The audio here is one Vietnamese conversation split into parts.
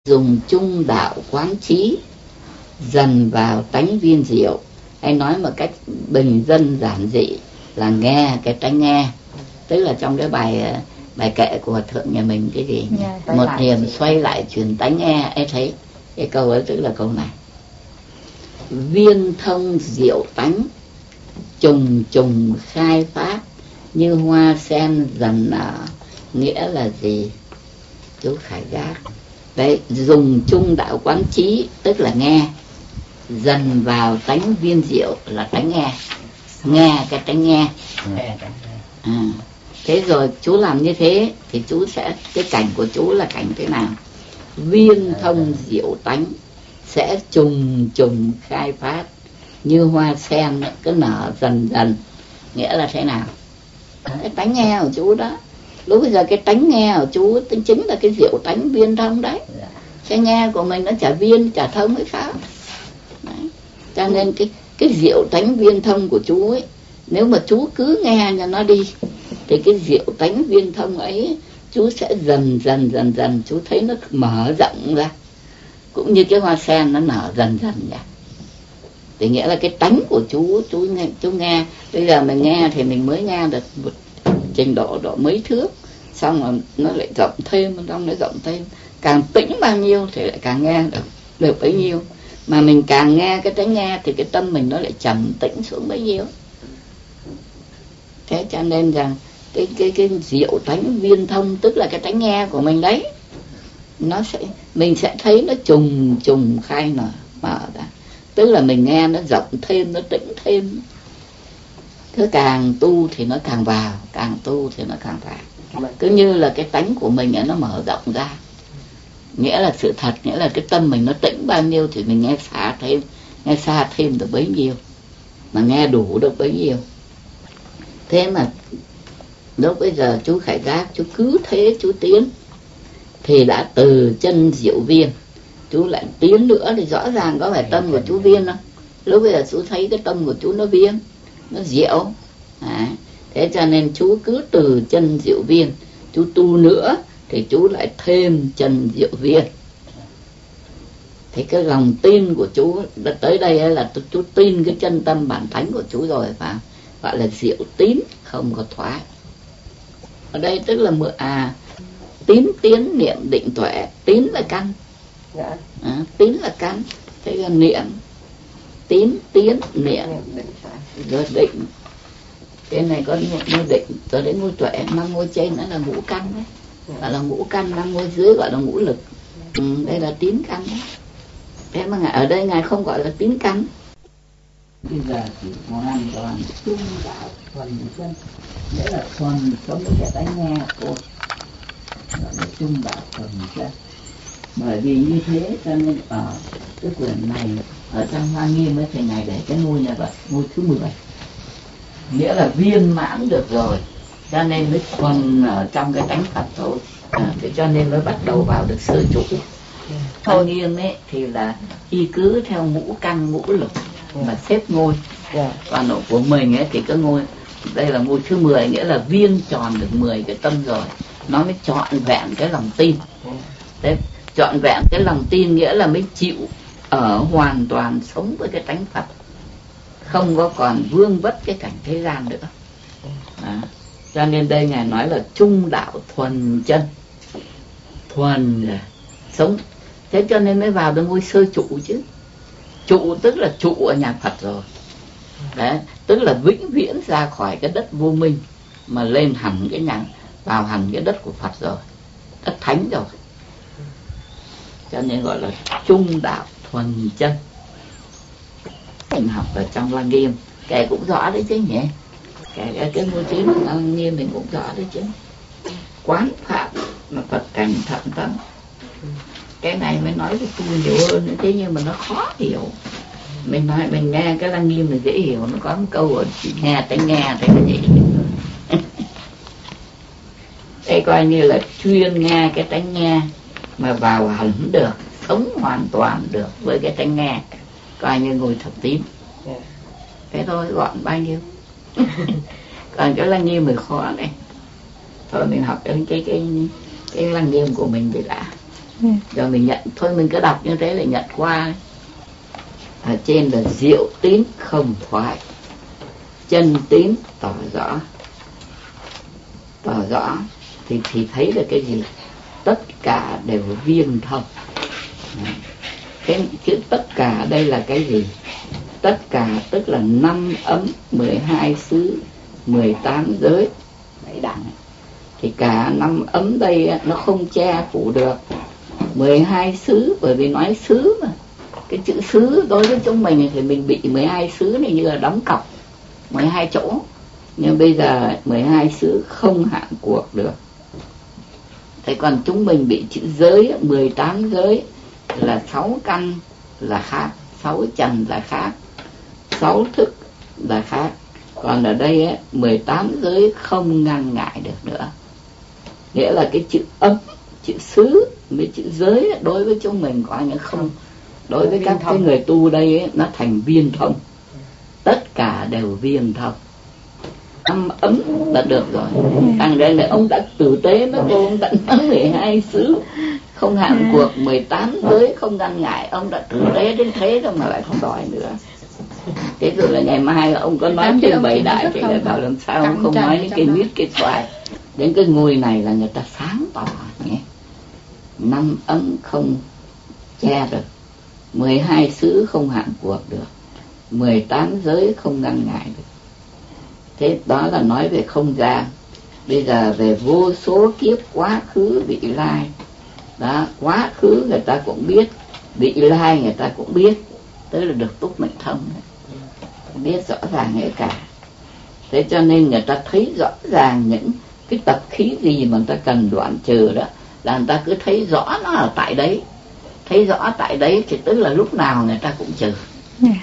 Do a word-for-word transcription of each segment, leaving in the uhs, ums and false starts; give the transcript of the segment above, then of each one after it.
Dùng chung đạo quán trí, dần vào tánh viên diệu. Hay nói một cách bình dân giản dị là nghe cái tánh nghe. Tức là trong cái bài bài kệ của Hòa Thượng nhà mình cái gì yeah, một niềm xoay lại chuyển tánh nghe ấy, thấy cái câu ấy tức là câu này: viên thông diệu tánh, trùng trùng khai phát, như hoa sen dần nở. Nghĩa là gì? Chú Khải Giác. Đấy, dùng chung đạo quán trí tức là nghe, dần vào tánh viên diệu là tánh nghe, nghe cái tánh nghe. À, thế rồi chú làm như thế thì chú sẽ, cái cảnh của chú là cảnh thế nào? Viên thông diệu tánh sẽ trùng trùng khai phát, như hoa sen cứ nở dần dần. Nghĩa là thế nào? Cái tánh nghe của chú đó. Lúc bây giờ cái tánh nghe của chú chính là cái diệu tánh viên thông đấy. Cái nghe của mình nó chả viên chả thông hay sao đấy. Cho nên cái cái diệu tánh viên thông của chú ấy, nếu mà chú cứ nghe cho nó đi thì cái diệu tánh viên thông ấy chú sẽ dần dần dần dần chú thấy nó mở rộng ra, cũng như cái hoa sen nó nở dần dần ra. Thì nghĩa là cái tánh của chú chú nghe, chú nghe bây giờ mình nghe thì mình mới nghe được một trình độ độ mấy thước, xong rồi nó lại rộng thêm, xong nó rộng thêm, càng tĩnh bao nhiêu thì lại càng nghe được được bấy nhiêu. Mà mình càng nghe cái tánh nghe thì cái tâm mình nó lại trầm tĩnh xuống bấy nhiêu. Thế cho nên rằng cái cái cái diệu tánh viên thông tức là cái tánh nghe của mình đấy, nó sẽ mình sẽ thấy nó trùng trùng khai nở mở ra, tức là mình nghe nó rộng thêm, nó tĩnh thêm. Cứ càng tu thì nó càng vào, càng tu thì nó càng vào. Cứ như là cái tánh của mình nó mở rộng ra. Nghĩa là sự thật, nghĩa là cái tâm mình nó tĩnh bao nhiêu thì mình nghe xa thêm, nghe xa thêm được bấy nhiêu, mà nghe đủ được bấy nhiêu. Thế mà lúc bây giờ chú Khải Giác chú cứ thế chú tiến thì đã từ chân diệu viên, chú lại tiến nữa thì rõ ràng có phải tâm của chú viên không? Lúc bây giờ chú thấy cái tâm của chú nó viên, nó diệu. À, thế cho nên chú cứ từ chân diệu viên chú tu nữa thì chú lại thêm chân diệu viên. Thì cái lòng tin của chú tới đây là chú tin cái chân tâm bản thánh của chú rồi, và gọi là diệu tín không có thoái. Ở đây tức là mượn à tín tiến niệm định tuệ. Tín là căn, à, tín là căn, thế là niệm, tín tiến niệm rồi định. Cái này có ngôi định rồi đến ngôi tuệ, năm ngôi trên đó là ngũ căn đấy, gọi là ngũ căn, năm ngôi dưới gọi là ngũ lực. Ừ, đây là tín căn đấy. Thế mà ngài ở đây ngài không gọi là tín căn. Bây giờ chỉ hoàn toàn trung đạo thuần chân, nghĩa là thuần sống với cái tánh nghe của gọi là trung đạo thuần chân. Bởi vì như thế cho nên ở cái quyển này, ở trong Hoa Nghiêm ấy, thì ngài để cái ngôi nhà Phật, ngôi thứ mười, nghĩa là viên mãn được rồi, cho nên mới thuần ở trong cái tánh Phật thôi. À, thế cho nên mới bắt đầu vào được sơ trụ. Hoa Nghiêm ấy thì là y cứ theo ngũ căn ngũ lực mà xếp ngôi. Còn ở của mình ấy thì cái ngôi đây là ngôi thứ mười, nghĩa là viên tròn được mười cái tâm rồi, nó mới trọn vẹn cái lòng tin. Đấy, trọn vẹn cái lòng tin nghĩa là mới chịu ở hoàn toàn sống với cái tánh Phật, không có còn vương vất cái cảnh thế gian nữa. À, cho nên đây ngài nói là trung đạo thuần chân, thuần sống. Thế cho nên mới vào được ngôi sơ trụ chứ. Trụ tức là trụ ở nhà Phật rồi. Đấy, tức là vĩnh viễn ra khỏi cái đất vô minh mà lên hẳn cái nhà, vào hẳn cái đất của Phật rồi, đất thánh rồi. Cho nên gọi là trung đạo thuần chân. Mình học ở trong Lăng Nghiêm kể cũng rõ đấy chứ nhỉ. Kể cái, cái ngôi trí Lăng Nghiêm mình cũng rõ đấy chứ. Quán pháp mà Phật cảnh thận tâm. Cái này mới nói với tu nhiều hơn nữa, thế nhưng mà nó khó hiểu. Mình nói mình nghe cái Lăng Nghiêm là dễ hiểu, nó có một câu ở chỉ nghe tới nghe thế là dễ hiểu. Đây coi như là chuyên nghe cái tánh nghe mà vào hẳn được, sống hoàn toàn được với cái tánh nghe, coi như ngồi thập tín. Thế thôi, gọn bao nhiêu. Còn cái Lăng Nghiêm mới khó này. Thôi mình học cái cái cái, cái Lăng Nghiêm của mình thì đã. ừ. Rồi mình nhận thôi, mình cứ đọc như thế là nhận qua. Ở trên là diệu tín không thoại, chân tín tỏ rõ. Tỏ rõ thì thì thấy được cái gì? Tất cả đều viên thông. Cái chữ tất cả đây là cái gì? Tất cả tức là năm ấm, mười hai xứ, mười tám giới, bảy đẳng. Thì cả năm ấm đây nó không che phủ được mười hai xứ, bởi vì nói xứ mà. Cái chữ xứ đối với chúng mình thì mình bị mười hai xứ này như là đóng cọc mười hai chỗ. Nhưng bây giờ mười hai xứ không hạn cuộc được. Thế còn chúng mình bị chữ giới, mười tám giới là sáu căn là khác, sáu trần là khác, sáu thức là khác. Còn ở đây ấy, mười tám giới không ngăn ngại được nữa. Nghĩa là cái chữ ấm, chữ xứ với chữ giới đối với chúng mình coi như không. Đối với các cái người tu đây ấy, nó thành viên thông. Tất cả đều viên thông. Năm ấm là được rồi. Thằng đây là ông đã tử tế nó, cô ông đã nói mười hai xứ không hạn cuộc, mười tám giới không ngăn ngại. Ông đã tử tế đến thế rồi mà lại không đòi nữa. Thế rồi là ngày mai ông có nói trên bảy đại thì lại bảo làm sao ông không nói những cái miết cái xoài. Đến cái ngôi này là người ta sáng tỏ nhé. Năm ấm không che được, mười hai xứ không hạn cuộc được, mười tám giới không ngăn ngại được. Thế đó là nói về không gian. Bây giờ về vô số kiếp quá khứ vị lai. Đó, quá khứ người ta cũng biết, vị lai người ta cũng biết. Tức là được túc mệnh thông đấy. Biết rõ ràng hết cả. Thế cho nên người ta thấy rõ ràng những cái tập khí gì mà người ta cần đoạn trừ đó, là người ta cứ thấy rõ nó ở tại đấy. Thấy rõ tại đấy thì tức là lúc nào người ta cũng trừ. Yeah.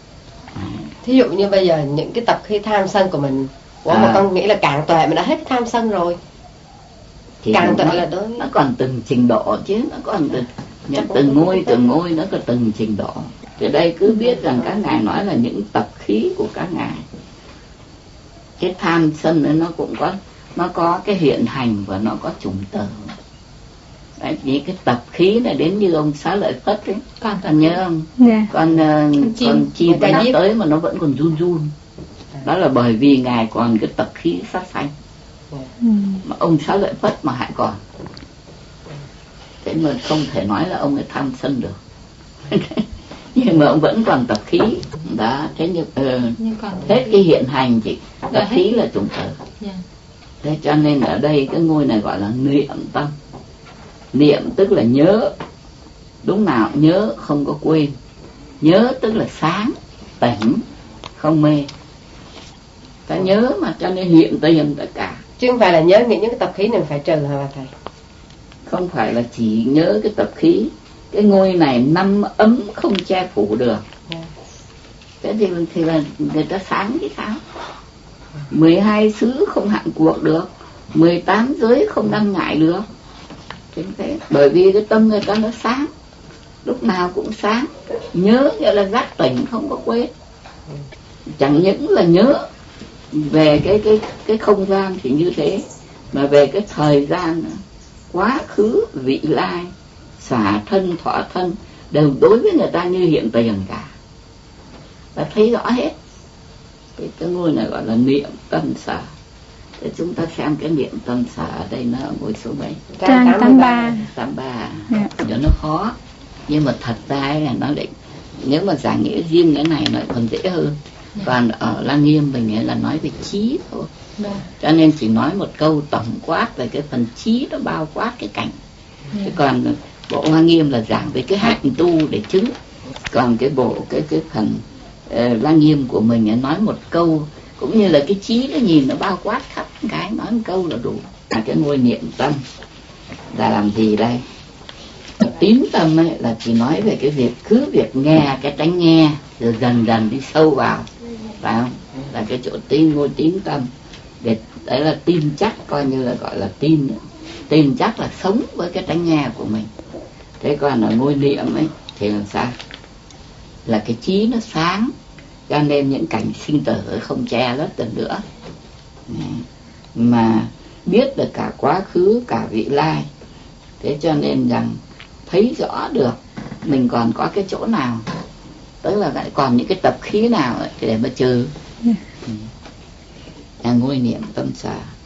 Thí dụ như bây giờ những cái tập khí tham sân của mình, của à. một con nghĩ là càng tuệ mình đã hết tham sân rồi. Thì càng tuệ là đối nó còn từng trình độ chứ, nó còn từng những từng ngôi từng ngôi nó có từng trình độ. Thì đây cứ biết rằng các ngài nói là những tập khí của các ngài. Cái tham sân ấy nó cũng có, nó có cái hiện hành và nó có chủng tử. Đấy, những cái tập khí này đến như ông Xá Lợi Phất ấy, con còn nhớ không? Yeah. Con uh, con chim nó tới mà nó vẫn còn run run. Đó là bởi vì ngài còn cái tập khí sát sanh. Yeah. Mà ông Xá Lợi Phất mà hại còn. Thế mà không thể nói là ông ấy tham sân được. Nhưng mà ông vẫn còn tập khí. Đó, thế nhưng, uh, hết cái hiện hành chỉ tập khí là chủng tử. Yeah. Thế cho nên ở đây cái ngôi này gọi là niệm tâm. Niệm tức là nhớ, lúc nào nhớ không có quên. Nhớ tức là sáng, tỉnh, không mê. Ta nhớ mà cho nên hiện tiền tất cả. Chứ không phải là nhớ những cái tập khí này phải trừ hả bà thầy? Không phải là chỉ nhớ cái tập khí. Cái ngôi này năm ấm không che phủ được. Yeah. Thế thì, thì là người ta sáng chứ sao? mười hai xứ không hạn cuộc được, mười tám giới không ngăn ngại được. Thế. Bởi vì cái tâm người ta nó sáng, lúc nào cũng sáng. Nhớ nghĩa là giác tỉnh không có quên. Chẳng những là nhớ về cái cái cái không gian thì như thế, mà về cái thời gian quá khứ vị lai, xả thân thọ thân đều đối với người ta như hiện tiền cả, và thấy rõ hết. Cái, cái ngôi này gọi là niệm tâm xả. Để chúng ta xem cái niệm tâm xả ở đây nó ở ngôi số mấy? Trang tám mươi ba. tám mươi ba. Yeah. Cho nó khó. Nhưng mà thật ra là nó định, nếu mà giải nghĩa riêng cái này nó còn dễ hơn. Yeah. Còn ở Lăng Nghiêm mình là nói về trí thôi. Yeah. Cho nên chỉ nói một câu tổng quát về cái phần trí nó bao quát cái cảnh. Yeah. Thế còn bộ Hoa Nghiêm là giảng về cái hạnh tu để chứng. Còn cái bộ cái cái phần uh, Lăng Nghiêm của mình nói một câu, cũng như là cái trí nó nhìn nó bao quát khắp cái, nói một câu là đủ. À, cái ngôi niệm tâm là làm gì đây? Tín tâm ấy là chỉ nói về cái việc cứ việc nghe cái tánh nghe rồi dần dần đi sâu vào, phải không? Là cái chỗ tin, ngôi tín tâm. Để đấy là tin chắc, coi như là gọi là tin. Tin chắc là sống với cái tánh nghe của mình. Thế còn ở ngôi niệm ấy thì làm sao? Là cái trí nó sáng, cho nên những cảnh sinh tử không che lấp được nữa, mà biết được cả quá khứ cả vị lai. Thế cho nên rằng thấy rõ được mình còn có cái chỗ nào, tức là lại còn những cái tập khí nào ấy để mà trừ. Ừ. À, ngôi niệm tâm xả.